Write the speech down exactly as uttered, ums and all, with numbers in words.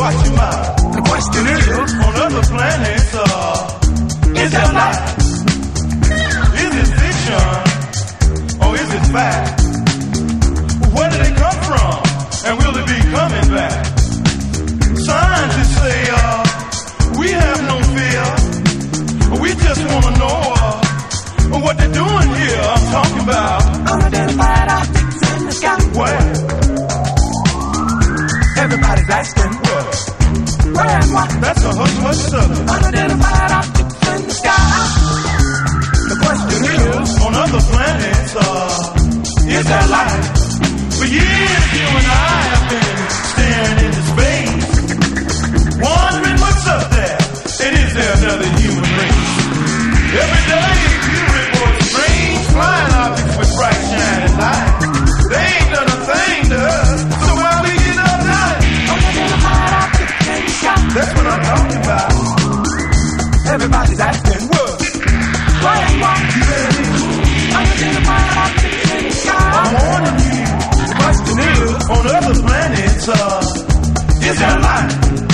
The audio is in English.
watch your mouth. The question is, on other planets, uh, is there life? Is it fiction or is it fact? Where did they come from and will they be coming back? Scientists say, uh, we have no fear. We just want to know uh, what they're doing here. I'm talking about unidentified objects in the sky. Where? Everybody's asking where? Where and what? That's a hush hush subject. Unidentified objects in the sky. The question is, on other planets, uh, is there life? For years, you and I have been staring into space, wondering what's up there, and is there another human race? Every day, you report strange flying objects with bright shining lights. They ain't done a thing to us, so why we get up night? Unidentified objects in the sky. That's what I'm talking about. Everybody's asking, what? Where and what? You ready? Unidentified objects in the sky. I'm warning you. The question is, on other planets, uh, is there life?